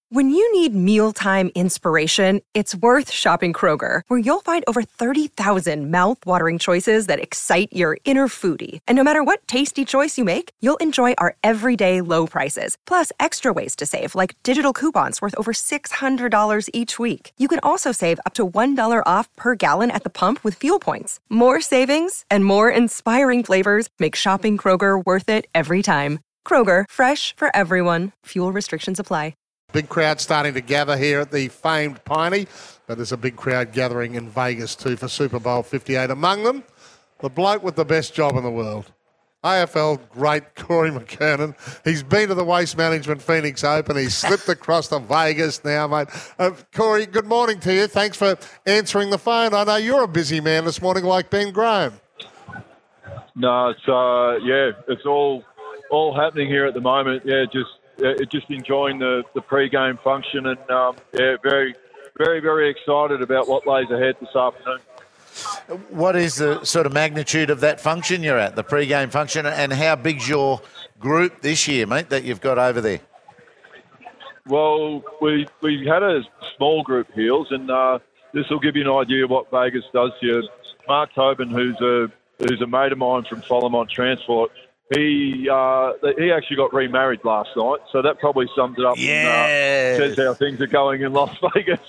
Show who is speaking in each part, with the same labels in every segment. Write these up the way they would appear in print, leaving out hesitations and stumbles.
Speaker 1: When you need mealtime inspiration, it's worth shopping Kroger, where you'll find over 30,000 mouth-watering choices that excite your inner foodie. And no matter what tasty choice you make, you'll enjoy our everyday low prices, plus extra ways to save, like digital coupons worth over $600 each week. You can also save up to $1 off per gallon at the pump with fuel points. More savings and more inspiring flavors make shopping Kroger worth it every time. Kroger, fresh for everyone. Fuel restrictions apply.
Speaker 2: Big crowd starting to gather here at the famed Piney, but there's a big crowd gathering in Vegas too for Super Bowl 58. Among them, the bloke with the best job in the world. AFL great Corey McKernan. He's been to the Waste Management Phoenix Open. He's slipped across to Vegas now, mate. Corey, good morning to you. Thanks for answering the phone. I know you're a busy man this morning like Ben Graham.
Speaker 3: No, it's all happening here at the moment. Just enjoying the pre-game function and, very, very, very excited about what lays ahead this afternoon.
Speaker 4: What is the sort of magnitude of that function you're at, the pre-game function, and how big's your group this year, mate, that you've got over there?
Speaker 3: Well, we had a small group, Heels, and this will give you an idea of what Vegas does to you. Mark Tobin, who's a mate of mine from Solomon Transport, He actually got remarried last night, so that probably sums it up and says how things are going in Las Vegas.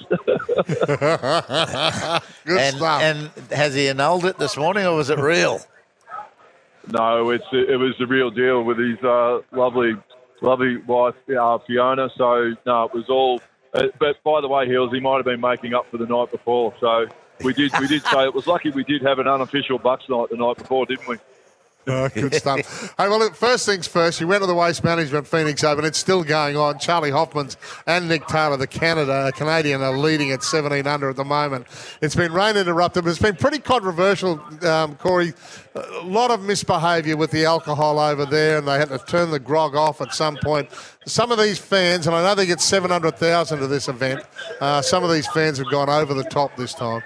Speaker 2: Good stuff.
Speaker 4: And has he annulled it this morning, or was it real?
Speaker 3: No, it was the real deal with his lovely wife, Fiona. So, no, it was all... but, by the way, Hills, he might have been making up for the night before. So, we did say it was lucky we did have an unofficial Bucks night the night before, didn't we?
Speaker 2: Oh, good stuff. Hey, well, first things first, you went to the Waste Management Phoenix Open. It's still going on. Charlie Hoffmans and Nick Taylor, the Canadian, are leading at 17 under at the moment. It's been rain interrupted, but it's been pretty controversial, Corey. A lot of misbehaviour with the alcohol over there, and they had to turn the grog off at some point. Some of these fans, and I know they get 700,000 to this event, some of these fans have gone over the top this time.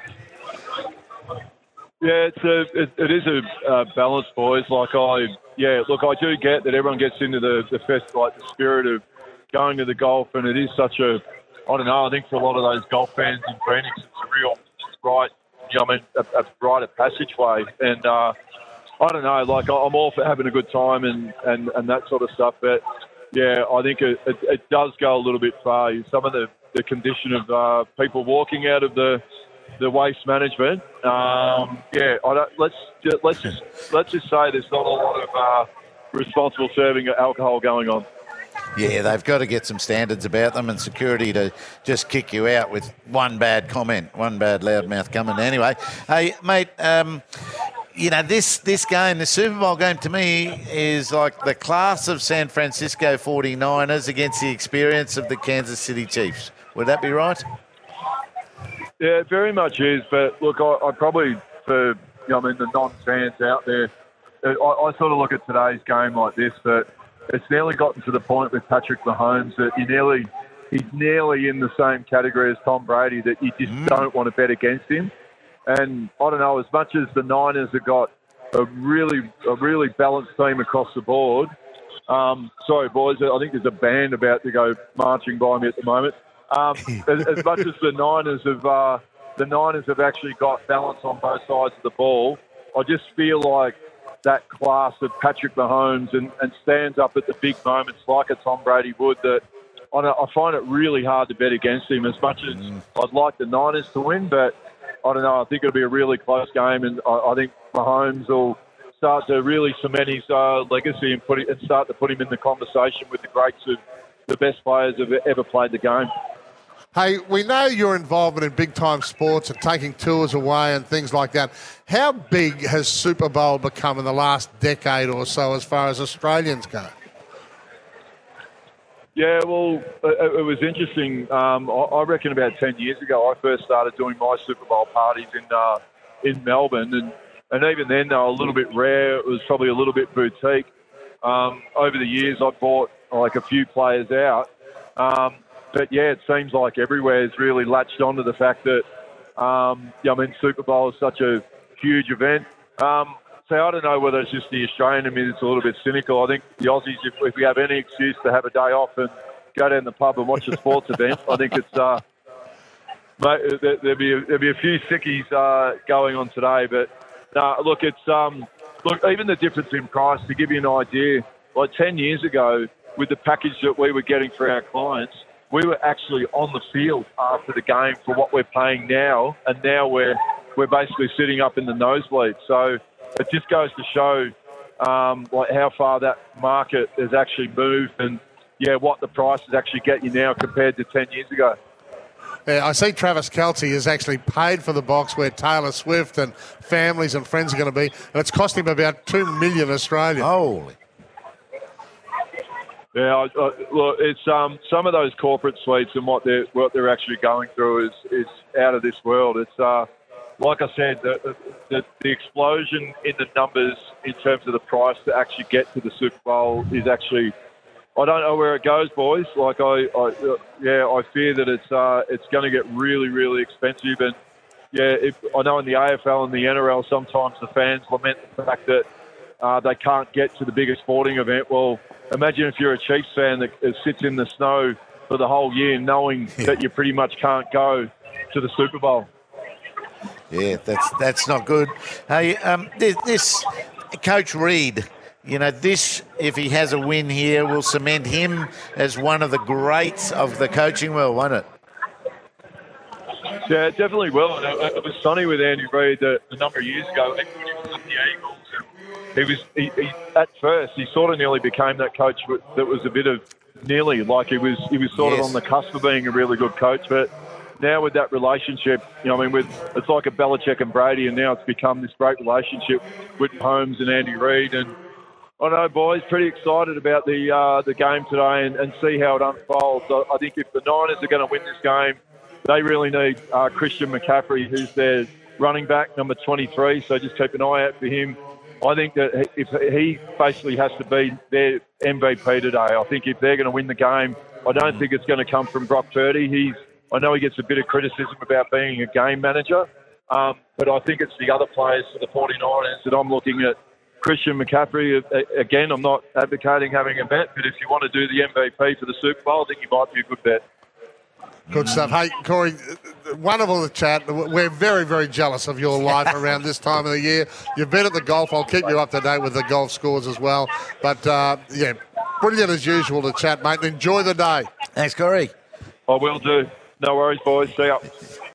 Speaker 3: Yeah, it is a balance, boys. I do get that everyone gets into the fest, like the spirit of going to the golf, and it is such a, I don't know, I think for a lot of those golf fans in Phoenix, it's a real a rite of passageway, and I don't know, I'm all for having a good time and that sort of stuff, but yeah, I think it does go a little bit far. Some of the condition of people walking out of the waste management. Let's just say there's not a lot of responsible serving of alcohol going on.
Speaker 4: Yeah, they've got to get some standards about them and security to just kick you out with one bad comment, one bad loudmouth comment. Anyway, hey, mate, this game, the Super Bowl game, to me is like the class of San Francisco 49ers against the experience of the Kansas City Chiefs. Would that be right?
Speaker 3: Yeah, it very much is. But look, I probably, for the non-fans out there, I sort of look at today's game like this, that it's nearly gotten to the point with Patrick Mahomes that he's nearly in the same category as Tom Brady, that you just don't want to bet against him. And I don't know, as much as the Niners have got a really balanced team across the board. Sorry, boys, I think there's a band about to go marching by me at the moment. As much as the Niners have actually got balance on both sides of the ball, I just feel like that class of Patrick Mahomes and stands up at the big moments like a Tom Brady would, that I find it really hard to bet against him, as much as I'd like the Niners to win, but I don't know, I think it'll be a really close game, and I think Mahomes will start to really cement his legacy and start to put him in the conversation with the greats of the best players who've ever played the game.
Speaker 2: Hey, we know your involvement in big-time sports and taking tours away and things like that. How big has Super Bowl become in the last decade or so as far as Australians go?
Speaker 3: Yeah, well, it was interesting. I reckon about 10 years ago, I first started doing my Super Bowl parties in Melbourne, and even then they were a little bit rare. It was probably a little bit boutique. Over the years, I bought a few players out. But, yeah, it seems like everywhere has really latched on to the fact that, Super Bowl is such a huge event. So I don't know whether it's just the Australian in me that's a little bit cynical. I think the Aussies, if we have any excuse to have a day off go down the pub and watch a sports event. I think it's mate, there'll be a few sickies going on today, but look, it's look, even the difference in price, to give you an idea, like 10 years ago, with the package that we were getting for our clients, we were actually on the field after the game for what we're paying now, and now we're basically sitting up in the nosebleed. So it just goes to show like how far that market has actually moved, and what the prices actually get you now compared to 10 years ago.
Speaker 2: Yeah, I see Travis Kelce has actually paid for the box where Taylor Swift and families and friends are going to be, and it's cost him about $2 million Australian.
Speaker 4: Holy.
Speaker 3: Yeah, look, it's some of those corporate suites and what they're actually going through is out of this world. It's like I said, the explosion in the numbers in terms of the price to actually get to the Super Bowl is actually, I don't know where it goes, boys. Like I fear that it's going to get really, really expensive. And I know in the AFL and the NRL sometimes the fans lament the fact that they can't get to the biggest sporting event. Well, imagine if you're a Chiefs fan that sits in the snow for the whole year, knowing that you pretty much can't go to the Super Bowl.
Speaker 4: Yeah, that's not good. Hey, this Coach Reid, this, if he has a win here, will cement him as one of the greats of the coaching world, won't it?
Speaker 3: Yeah, it definitely will. It was funny with Andy Reid a number of years ago. When he was at the Eagles, he at first he sort of nearly became that coach that was a bit of nearly like he was sort of on the cusp of being a really good coach, but. Now with that relationship, it's like a Belichick and Brady, and now it's become this great relationship with Holmes and Andy Reid. And I don't know, boys, pretty excited about the game today and see how it unfolds. I think if the Niners are going to win this game, they really need Christian McCaffrey, who's their running back, number 23. So just keep an eye out for him. I think that if he basically has to be their MVP today, I think if they're going to win the game, I don't think it's going to come from Brock Purdy. I know he gets a bit of criticism about being a game manager, but I think it's the other players for the 49ers that I'm looking at. Christian McCaffrey, again, I'm not advocating having a bet, but if you want to do the MVP for the Super Bowl, I think he might be a good bet.
Speaker 2: Good stuff. Hey, Corey, wonderful to chat. We're very, very jealous of your life around this time of the year. You've been at the golf. I'll keep you up to date with the golf scores as well. But, brilliant as usual to chat, mate. Enjoy the day.
Speaker 4: Thanks, Corey.
Speaker 3: I will do. No worries, boys. See ya.